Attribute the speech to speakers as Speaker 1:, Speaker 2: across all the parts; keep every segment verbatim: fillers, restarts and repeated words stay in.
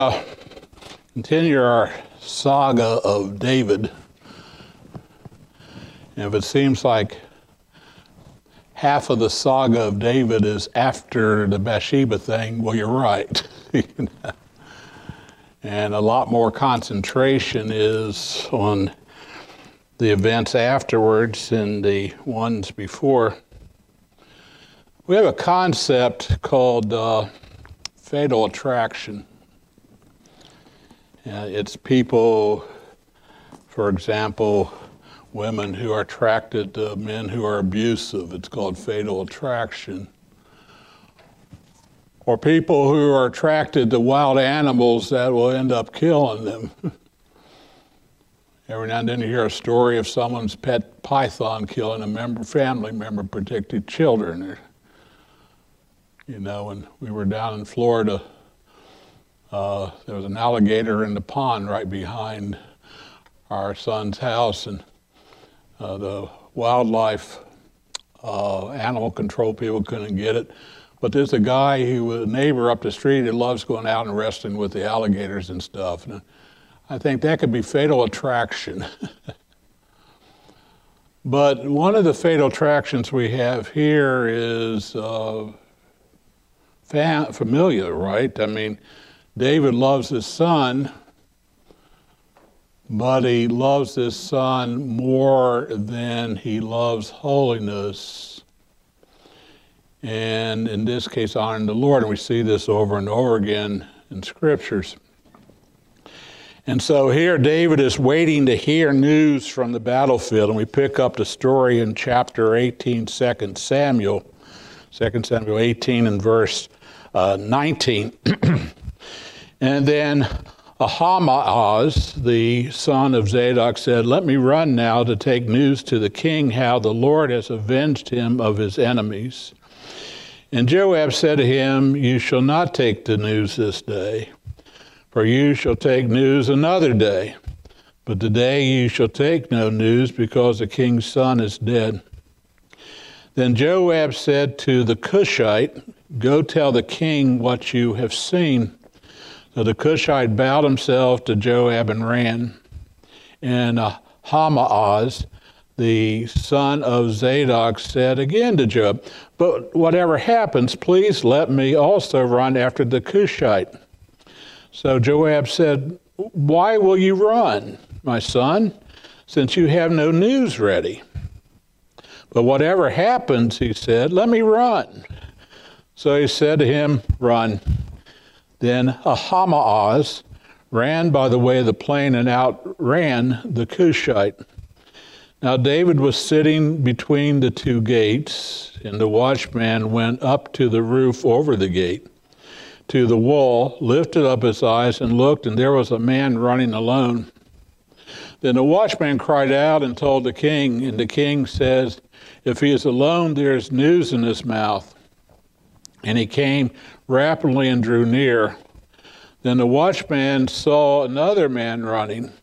Speaker 1: Uh, continue our saga of David. And if it seems like half of the saga of David is after the Bathsheba thing, well, you're right. And a lot more concentration is on the events afterwards than the ones before. We have a concept called uh, fatal attraction. Uh, it's people, for example, women who are attracted to men who are abusive. It's called fatal attraction. Or people who are attracted to wild animals that will end up killing them. Every now and then you hear a story of someone's pet python killing a member, family member, particularly children. You know, when we were down in Florida, uh, there was an alligator in the pond right behind our son's house, and uh, the wildlife uh, animal control people couldn't get it. But there's a guy who was a neighbor up the street who loves going out and wrestling with the alligators and stuff. And I think that could be fatal attraction. But one of the fatal attractions we have here is uh, fam- familiar, right? I mean, David loves his son, but he loves his son more than he loves holiness. And in this case, honoring the Lord. And we see this over and over again in scriptures. And so here David is waiting to hear news from the battlefield. And we pick up the story in chapter eighteen, Second Samuel. Second Samuel eighteen and verse uh, nineteen. And then Ahimaaz, the son of Zadok, said, "Let me run now to take news to the king how the Lord has avenged him of his enemies." And Joab said to him, "You shall not take the news this day, for you shall take news another day. But today you shall take no news, because the king's son is dead." Then Joab said to the Cushite, "Go tell the king what you have seen." So the Cushite bowed himself to Joab and ran. And Ahimaaz, the son of Zadok, said again to Joab, "But whatever happens, please let me also run after the Cushite." So Joab said, "Why will you run, my son, since you have no news ready?" "But whatever happens," he said, "let me run." So he said to him, "Run." Then Ahimaaz ran by the way of the plain and outran the Cushite. Now David was sitting between the two gates, and the watchman went up to the roof over the gate, to the wall, lifted up his eyes and looked, and there was a man running alone. Then the watchman cried out and told the king, and the king says, "If he is alone, there is news in his mouth." And he came rapidly and drew near. Then the watchman saw another man running,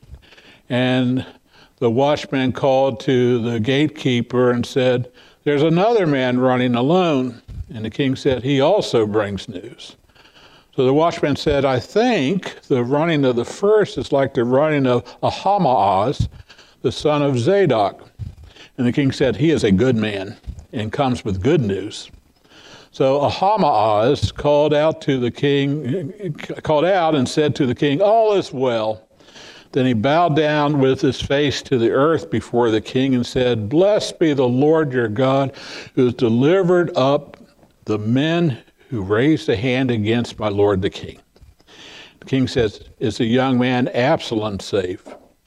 Speaker 1: and the watchman called to the gatekeeper and said, "There's another man running alone." And the king said, "He also brings news." So the watchman said, "I think the running of the first is like the running of Ahimaaz, the son of Zadok." And the king said, "He is a good man and comes with good news." So Ahimaaz called out to the king, called out and said to the king, "All is well." Then he bowed down with his face to the earth before the king and said, "Blessed be the Lord your God, who has delivered up the men who raised a hand against my lord the king." The king says, "Is the young man Absalom safe?"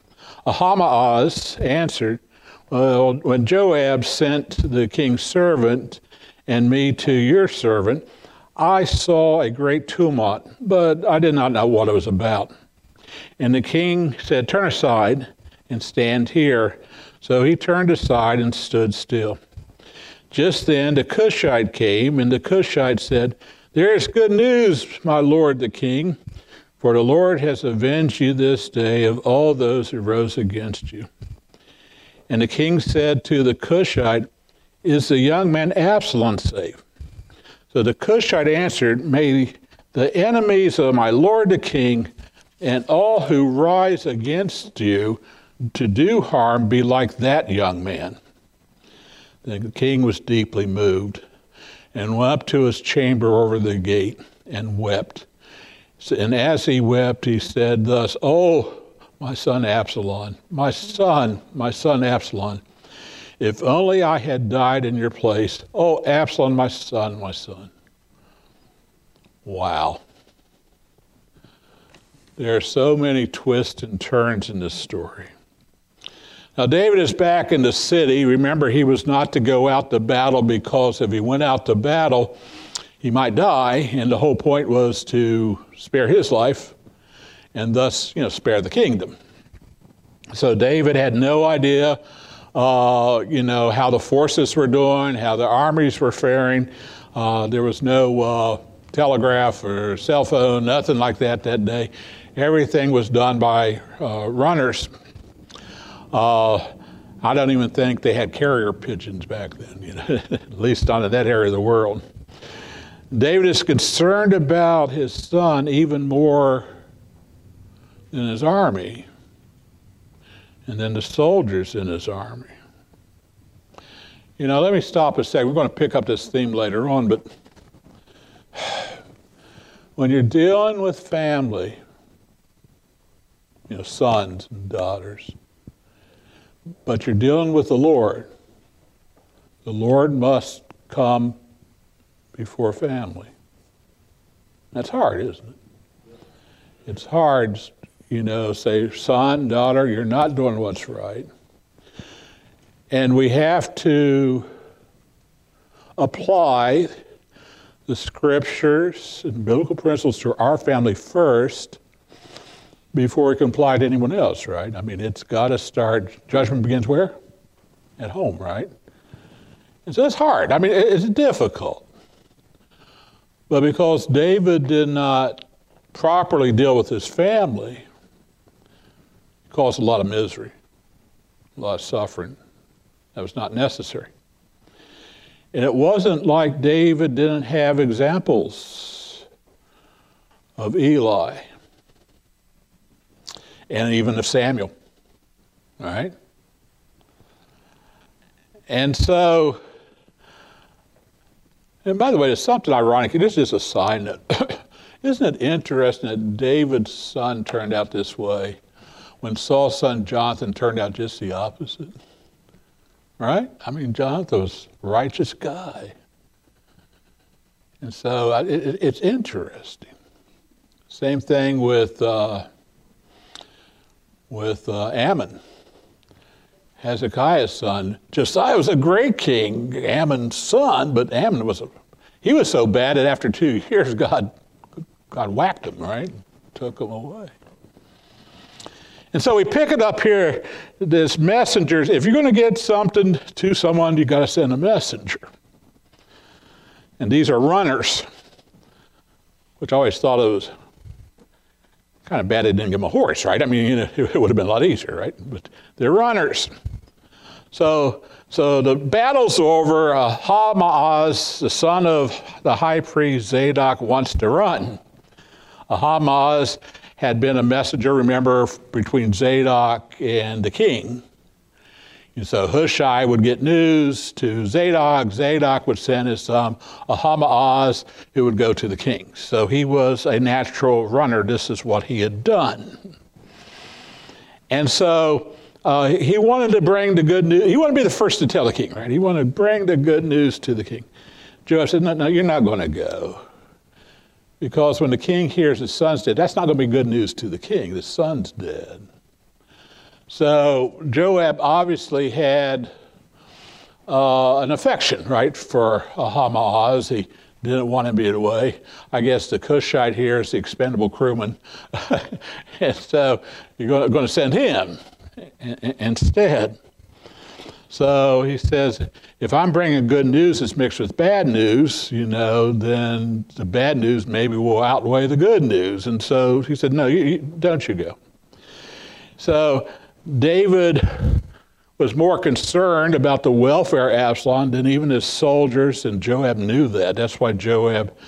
Speaker 1: Ahimaaz answered, "Well, when Joab sent the king's servant and me to your servant, I saw a great tumult, but I did not know what it was about." And the king said, "Turn aside and stand here." So he turned aside and stood still. Just then the Cushite came, and the Cushite said, "There is good news, my lord the king, for the Lord has avenged you this day of all those who rose against you." And the king said to the Cushite, "Is the young man Absalom safe?" So the Cushite answered, "May the enemies of my lord the king, and all who rise against you to do harm be like that young man. The king was deeply moved and went up to his chamber over the gate and wept. And as he wept, he said thus, "Oh, my son Absalom, my son, my son Absalom, if only I had died in your place. Oh, Absalom, my son, my son." Wow. There are so many twists and turns in this story. Now, David is back in the city. Remember, he was not to go out to battle because if he went out to battle, he might die, and the whole point was to spare his life and thus, you know, spare the kingdom. So David had no idea, uh, you know, how the forces were doing, how the armies were faring. Uh, there was no uh, telegraph or cell phone, nothing like that that day. Everything was done by uh, runners. Uh, I don't even think they had carrier pigeons back then, you know, at least on that area of the world. David is concerned about his son even more than his army, and then the soldiers in his army. You know, let me stop a second. We're going to pick up this theme later on, but when you're dealing with family, you know, sons and daughters, but you're dealing with the Lord, the Lord must come before family. That's hard, isn't it? It's hard, you know, say, son, daughter, you're not doing what's right. And we have to apply the scriptures and biblical principles to our family first before we can apply to anyone else, right? I mean, it's got to start, judgment begins where? At home, right? And so it's hard. I mean, it's difficult. But because David did not properly deal with his family, it caused a lot of misery, a lot of suffering. That was not necessary. And it wasn't like David didn't have examples of Eli and even of Samuel, all right? And so, and by the way, there's something ironic. This is a side note. Isn't it interesting that David's son turned out this way when Saul's son Jonathan turned out just the opposite? Right? I mean, Jonathan was a righteous guy. And so it, it, it's interesting. Same thing with uh, with uh, Ammon, Hezekiah's son. Josiah was a great king, Ammon's son, but Ammon was a, he was so bad that after two years, God, God whacked him, right? Took him away. And so we pick it up here, this messengers. If you're going to get something to someone, you got to send a messenger. And these are runners, which I always thought it was kind of bad they didn't give them a horse, right? I mean, you know, it would have been a lot easier, right? But they're runners. So, so the battle's over. Uh, Ahimaaz, the son of the high priest Zadok, wants to run. Ahimaaz had been a messenger, remember, between Zadok and the king. And so Hushai would get news to Zadok. Zadok would send his son Ahimaaz, who would go to the king. So he was a natural runner. This is what he had done. And so uh, he wanted to bring the good news. He wanted to be the first to tell the king, right? He wanted to bring the good news to the king. Joab said, no, no, you're not going to go. Because when the king hears his son's dead, that's not going to be good news to the king. The son's dead. So Joab obviously had uh, an affection, right, for Ahimaaz. He didn't want him to be away. I guess the Cushite here is the expendable crewman. And so you're going to send him instead. So he says, if I'm bringing good news that's mixed with bad news, you know, then the bad news maybe will outweigh the good news. And so he said, no, you, you, don't you go. So David was more concerned about the welfare of Absalom than even his soldiers, and Joab knew that. That's why Joab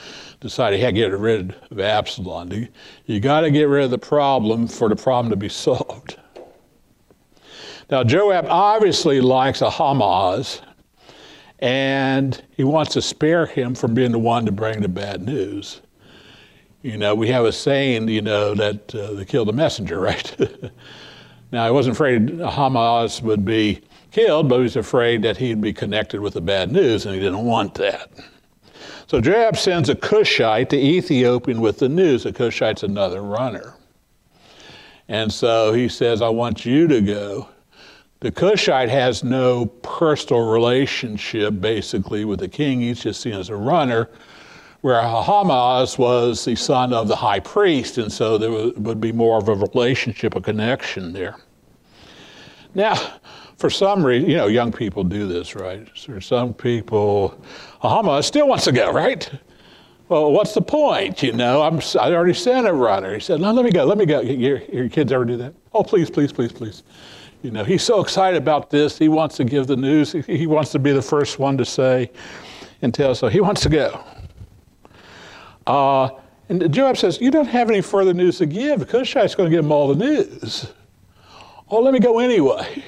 Speaker 1: decided he had to get rid of Absalom. You, you got to get rid of the problem for the problem to be solved. Now, Joab obviously likes Ahimaaz, and he wants to spare him from being the one to bring the bad news. You know, we have a saying, you know, that uh, they kill the messenger, right? Now, he wasn't afraid Ahimaaz would be killed, but he was afraid that he'd be connected with the bad news, and he didn't want that. So Joab sends a Cushite to Ethiopia with the news. A Cushite's another runner. And so he says, I want you to go. The Cushite has no personal relationship, basically, with the king. He's just seen as a runner, where Ahimaaz was the son of the high priest, and so there would be more of a relationship, a connection there. Now, for some reason, you know, young people do this, right? For some people, Ahimaaz still wants to go, right? Well, what's the point? You know, I'm, I already sent a runner. He said, no, let me go, let me go. Your, your kids ever do that? Oh, please, please, please, please. You know, he's so excited about this. He wants to give the news. He, he wants to be the first one to say and tell, so he wants to go. Uh, and Joab says, you don't have any further news to give. The Cushite's going to give him all the news. Oh, let me go anyway.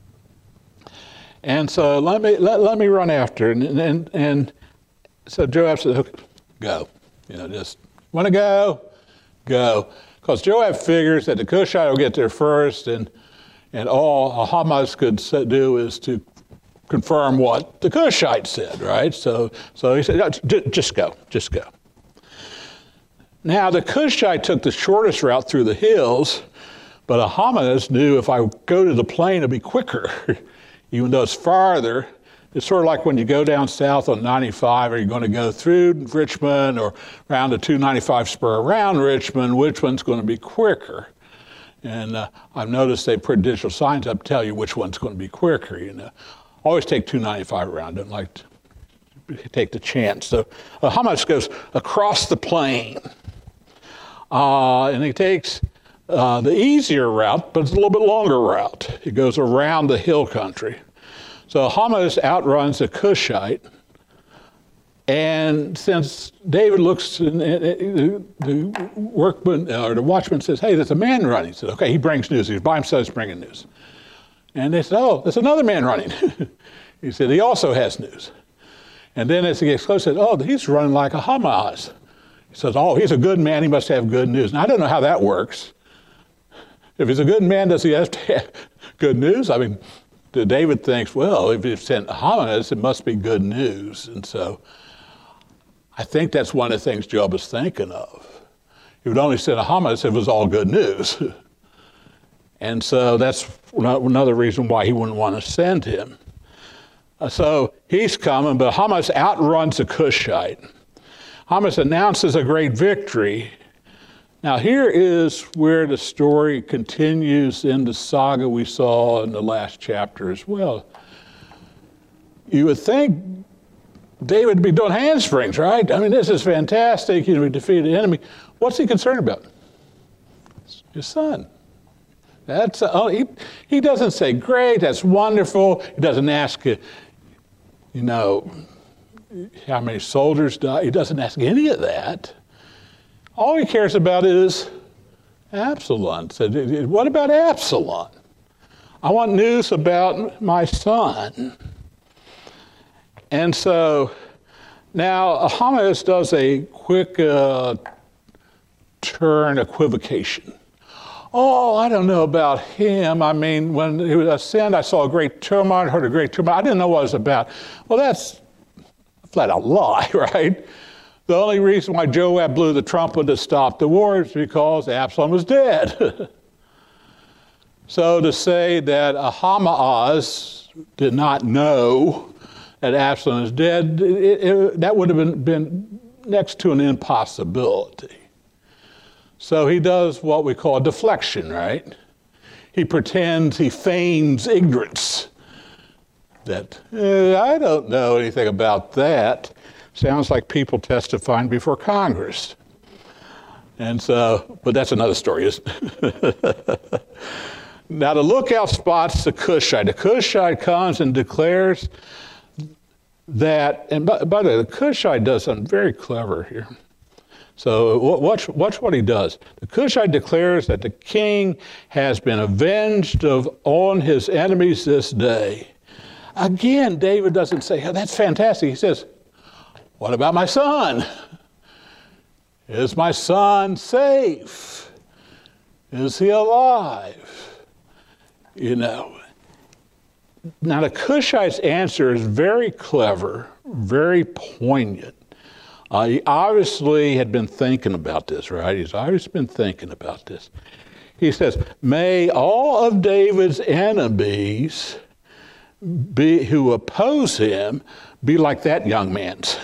Speaker 1: And so let me let, let me run after. And, and, and so Joab says, okay, go. You know, just want to go, go. Because Joab figures that the Cushite will get there first, and, and all Ahimaaz could do is to confirm what the Cushite said, right? So, so he said, just go, just go. Now, the Cushite took the shortest route through the hills, but Ahimaaz knew if I go to the plain, it'll be quicker, even though it's farther. It's sort of like when you go down south on ninety-five, are you going to go through Richmond or around the two ninety-five spur around Richmond? Which one's going to be quicker? And uh, I've noticed they put digital signs up to tell you which one's going to be quicker, you know. Always take two ninety-five around, don't like to take the chance. So Ahimaaz goes across the plain. Uh, and he takes uh, the easier route, but it's a little bit longer route. It goes around the hill country. So Ahimaaz outruns the Cushite. And since David looks, and the, the workman or the watchman says, hey, there's a man running. He said, okay, he brings news. He's by himself, he's bringing news. And they said, oh, there's another man running. He said, he also has news. And then as he gets close, he said, oh, he's running like Ahimaaz. He says, oh, he's a good man, he must have good news. Now, I don't know how that works. If he's a good man, does he have to have good news? I mean, David thinks, well, if he sent Ahimaaz, it must be good news. And so I think that's one of the things Job is thinking of. He would only send Ahimaaz if it was all good news. And so that's another reason why he wouldn't want to send him. Uh, so he's coming, but Ahimaaz outruns the Cushite. Ahimaaz announces a great victory. Now here is where the story continues in the saga we saw in the last chapter as well. You would think David would be doing handsprings, right? I mean, this is fantastic. You know, we defeated the enemy. What's he concerned about? His son. That's oh, he, he doesn't say, great, that's wonderful. He doesn't ask, you know, how many soldiers died. He doesn't ask any of that. All he cares about is Absalom. Said, what about Absalom? I want news about my son. And so now Ahimaaz does a quick uh, turn equivocation. Oh, I don't know about him. I mean, when he was ascended, I saw a great tumult, heard a great tumult. I didn't know what it was about. Well, that's a flat out lie, right? The only reason why Joab blew the trumpet to stop the war is because Absalom was dead. So to say that Ahimaaz did not know that Absalom is dead, it, it, that would have been, been next to an impossibility. So he does what we call a deflection, right? He pretends, he feigns ignorance. That, eh, I don't know anything about that. Sounds like people testifying before Congress. And so, but that's another story, isn't it? Now the lookout spots the Cushite. The Cushite comes and declares that, and by, by the way, the Cushite does something very clever here. So watch, watch what he does. The Cushite declares that the king has been avenged of on his enemies this day. Again, David doesn't say, oh, that's fantastic. He says, what about my son? Is my son safe? Is he alive? You know. Now, the Cushite's answer is very clever, very poignant. Uh, he obviously had been thinking about this, right? He's obviously been thinking about this. He says, may all of David's enemies be, who oppose him be like that young man's.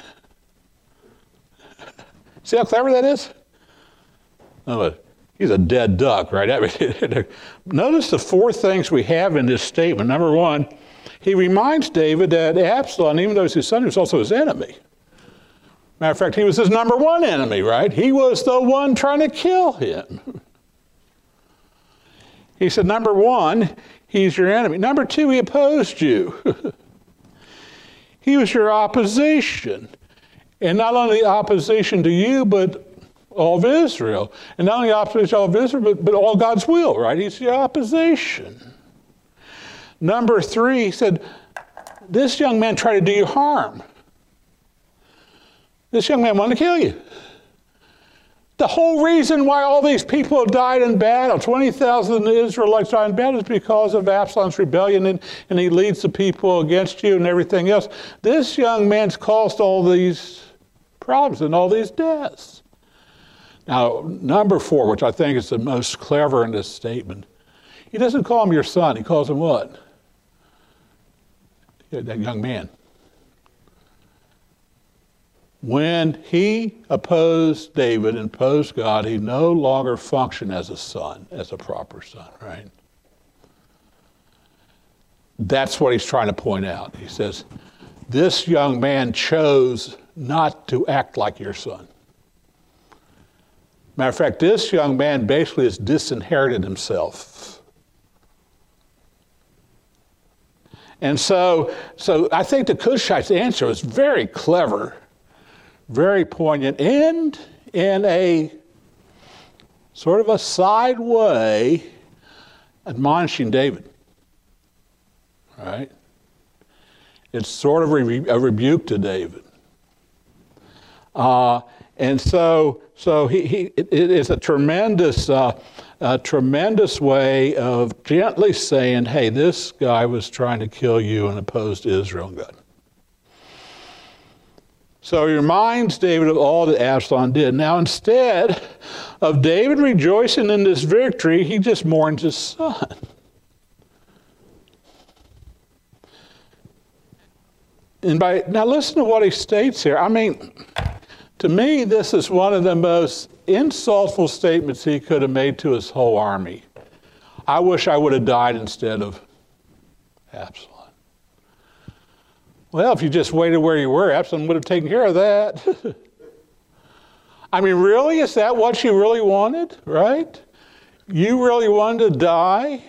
Speaker 1: See how clever that is? Oh, he's a dead duck, right? I mean, notice the four things we have in this statement. Number one, he reminds David that Absalom, even though he's his son, was also his enemy. Matter of fact, he was his number one enemy, right? He was the one trying to kill him. He said, number one, he's your enemy. Number two, he opposed you. He was your opposition. And not only opposition to you, but all of Israel. And not only opposition to all of Israel, but, but all God's will, right? He's your opposition. Number three, he said, this young man tried to do you harm. This young man wanted to kill you. The whole reason why all these people have died in battle, twenty thousand Israelites died in battle, is because of Absalom's rebellion, and, and he leads the people against you and everything else. This young man's caused all these problems and all these deaths. Now, number four, which I think is the most clever in this statement, he doesn't call him your son. He calls him what? That young man. When he opposed David and opposed God, he no longer functioned as a son, as a proper son, right? That's what he's trying to point out. He says, this young man chose not to act like your son. Matter of fact, this young man basically has disinherited himself. And so, so I think the Cushite's answer is very clever, very poignant, and in a sort of a side way, admonishing David. Right? It's sort of a, re- a rebuke to David. Uh, and so, so he, he it, it is a tremendous, uh, a tremendous way of gently saying, hey, this guy was trying to kill you and opposed Israel and God. So he reminds David of all that Absalom did. Now, instead of David rejoicing in this victory, he just mourns his son. And by now, listen to what he states here. I mean, to me, this is one of the most insultful statements he could have made to his whole army. I wish I would have died instead of Absalom. Well, if you just waited where you were, Absalom would have taken care of that. I mean, really? Is that what you really wanted, right? You really wanted to die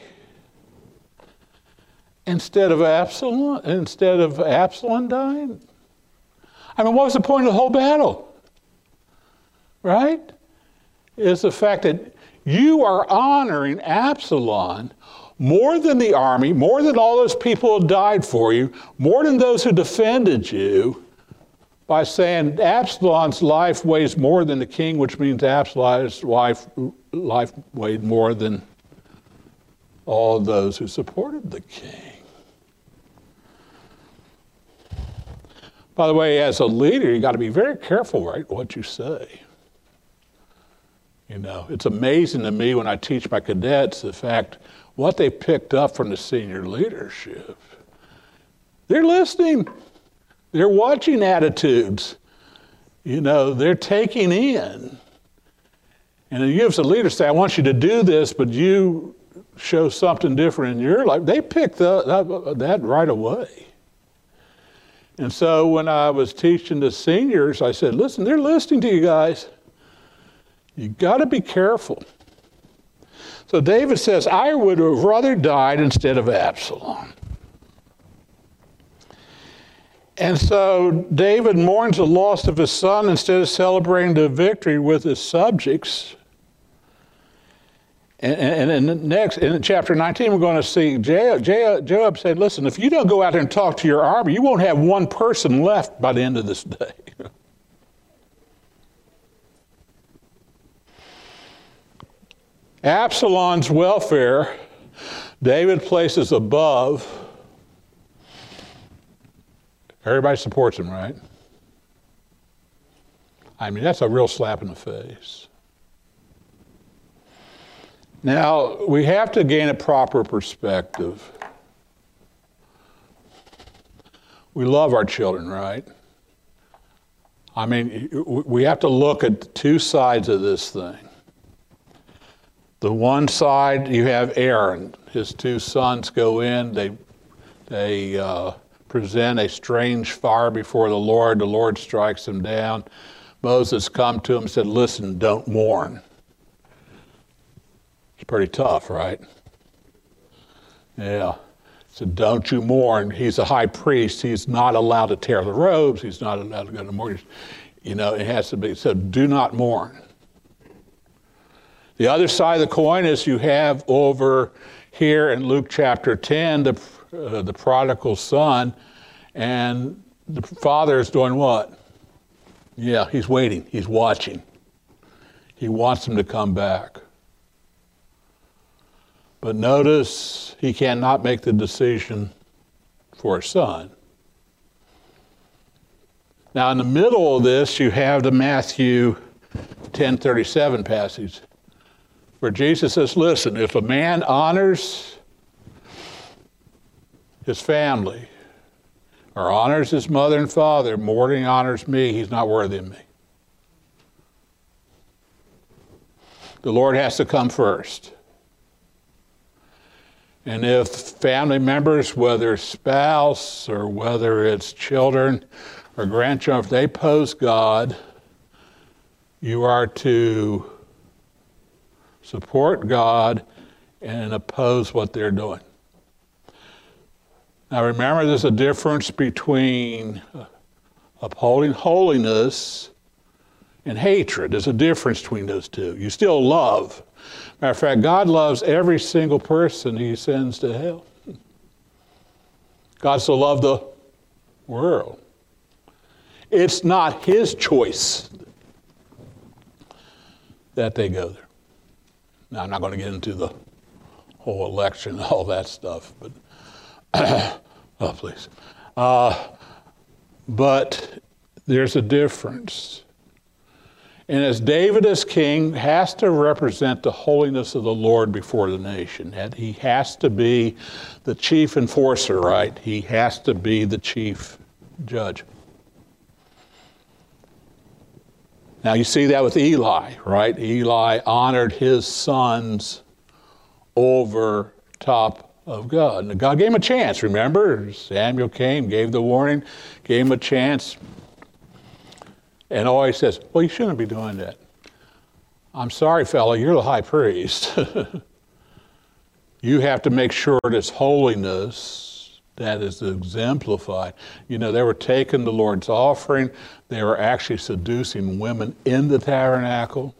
Speaker 1: instead of Absalom, instead of Absalom dying? I mean, what was the point of the whole battle? Right? Is the fact that you are honoring Absalom more than the army, more than all those people who died for you, more than those who defended you, by saying Absalom's life weighs more than the king, which means Absalom's life, life weighed more than all of those who supported the king. By the way, as a leader, you got to be very careful, right, what you say. You know, it's amazing to me when I teach my cadets the fact what they picked up from the senior leadership. They're listening. They're watching attitudes. You know, they're taking in. And you as a leader say, I want you to do this, but you show something different in your life. They picked the, that, that right away. And so when I was teaching the seniors, I said, listen, they're listening to you guys. You got to be careful. So David says, I would have rather died instead of Absalom. And so David mourns the loss of his son instead of celebrating the victory with his subjects. And, and, and next, in chapter nineteen, we're going to see Joab, Joab said, listen, if you don't go out there and talk to your army, you won't have one person left by the end of this day. Absalom's welfare, David places above. Everybody supports him, right? I mean, that's a real slap in the face. Now, we have to gain a proper perspective. We love our children, right? I mean, we have to look at two sides of this thing. The one side, you have Aaron. His two sons go in, they, they uh, present a strange fire before the Lord. The Lord strikes them down. Moses come to him and said, listen, don't mourn. It's pretty tough, right? Yeah. He said, don't you mourn. He's a high priest. He's not allowed to tear the robes. He's not allowed to go to mourn. You know, it has to be. So do not mourn. The other side of the coin is you have over here in Luke chapter ten, the, uh, the prodigal son, and the father is doing what? Yeah, he's waiting. He's watching. He wants him to come back. But notice he cannot make the decision for his son. Now, in the middle of this, you have the Matthew ten thirty-seven passage, where Jesus says, listen, if a man honors his family or honors his mother and father more than he honors me, he's not worthy of me. The Lord has to come first. And if family members, whether spouse or whether it's children or grandchildren, if they oppose God, you are to support God and oppose what they're doing. Now remember, there's a difference between upholding holiness and hatred. There's a difference between those two. You still love. Matter of fact, God loves every single person he sends to hell. God so loved the world. It's not his choice that they go there. Now, I'm not going to get into the whole election and all that stuff, but, oh, please. Uh, but there's a difference. And as David as king has to represent the holiness of the Lord before the nation. And he has to be the chief enforcer, right? He has to be the chief judge. Now you see that with Eli, right? Eli honored his sons over top of God. And God gave him a chance, remember? Samuel came, gave the warning, gave him a chance. And always says, well, you shouldn't be doing that. I'm sorry, fella, you're the high priest. You have to make sure this holiness that is exemplified. You know, they were taking the Lord's offering. They were actually seducing women in the tabernacle.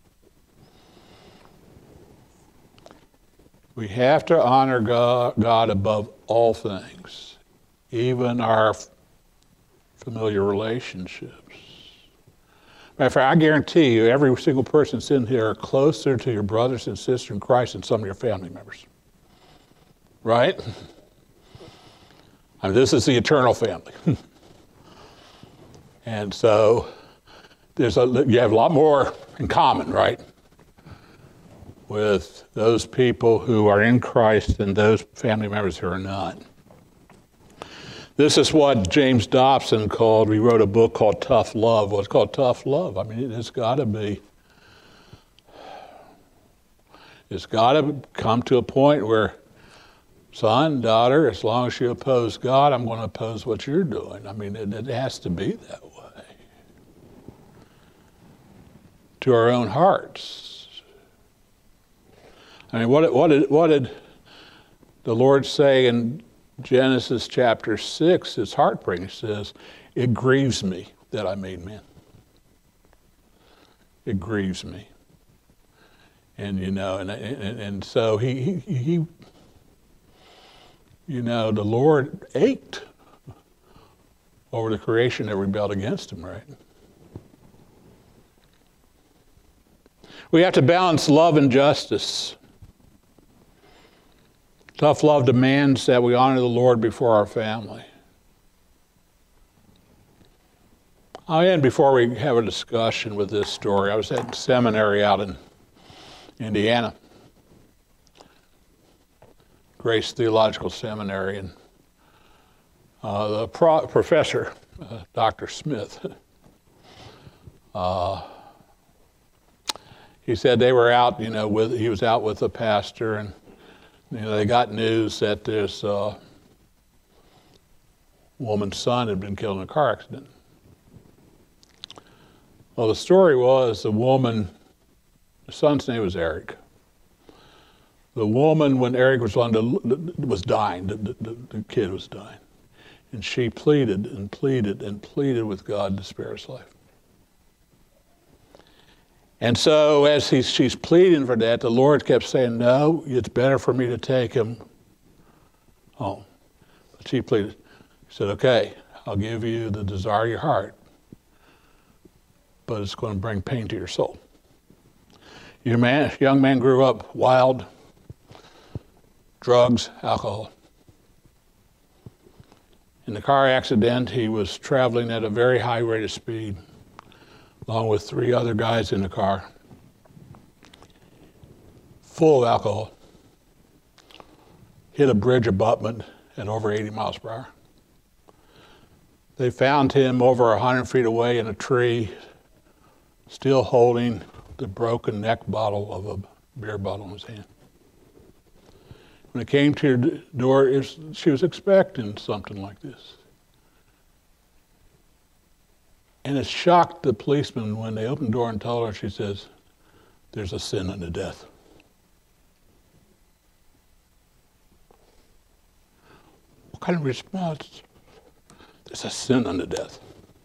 Speaker 1: We have to honor God, God above all things, even our familiar relationships. Matter of fact, I guarantee you, every single person sitting here are closer to your brothers and sisters in Christ than some of your family members. Right? I mean, this is the eternal family. And so there's a, you have a lot more in common, right? With those people who are in Christ than those family members who are not. This is what James Dobson called, we wrote a book called Tough Love. Well, it's called Tough Love. I mean, it's got to be, it's got to come to a point where, son, daughter, as long as you oppose God, I'm going to oppose what you're doing. I mean, it, it has to be that way. To our own hearts. I mean, what, what, did, what did the Lord say in Genesis chapter six is heartbreaking. It says, it grieves me that I made man. It grieves me. And, you know, and and, and so he, he, he, you know, the Lord ached over the creation that rebelled against him, right? We have to balance love and justice. Tough love demands that we honor the Lord before our family. I'll end before we have a discussion with this story. I was at seminary out in Indiana, Grace Theological Seminary, and uh, the pro- professor, uh, Doctor Smith, uh, he said they were out, you know, with he was out with a pastor, and you know, they got news that this uh, woman's son had been killed in a car accident. Well, the story was the woman, the son's name was Eric. The woman, when Eric was on the, was dying, the, the, the kid was dying, and she pleaded and pleaded and pleaded with God to spare his life. And so as he's, she's pleading for that, the Lord kept saying, no, it's better for me to take him home. But she pleaded. He said, okay, I'll give you the desire of your heart, but it's going to bring pain to your soul. Your man, young man grew up wild, drugs, alcohol. In the car accident, he was traveling at a very high rate of speed, along with three other guys in the car, full of alcohol, hit a bridge abutment at over eighty miles per hour. They found him over one hundred feet away in a tree, still holding the broken neck bottle of a beer bottle in his hand. When it came to her door, it was, she was expecting something like this. And it shocked the policeman when they opened the door and told her, she says, there's a sin unto death. What kind of response? There's a sin unto death.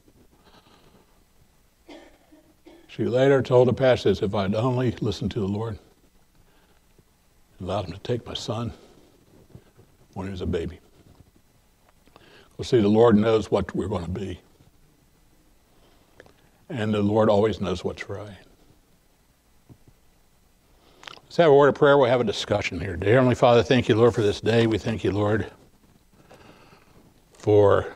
Speaker 1: She later told the pastor, if I'd only listened to the Lord, allowed him to take my son when he was a baby. Well, see, the Lord knows what we're going to be. And the Lord always knows what's right. Let's have a word of prayer. We'll have a discussion here. Dear Heavenly Father, thank you, Lord, for this day. We thank you, Lord, for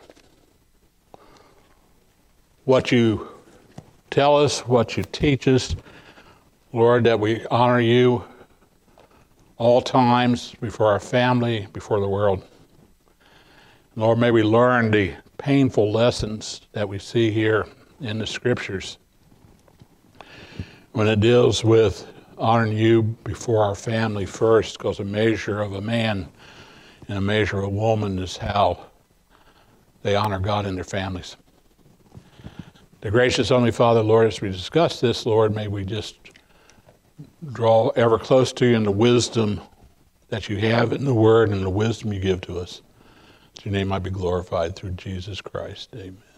Speaker 1: what you tell us, what you teach us. Lord, that we honor you all times before our family, before the world. Lord, may we learn the painful lessons that we see here in the scriptures when it deals with honoring you before our family first, because a measure of a man and a measure of a woman is how they honor God in their families. The gracious Heavenly Father, Lord, as we discuss this, Lord, may we just draw ever close to you in the wisdom that you have in the Word and the wisdom you give to us. That your name might be glorified through Jesus Christ. Amen.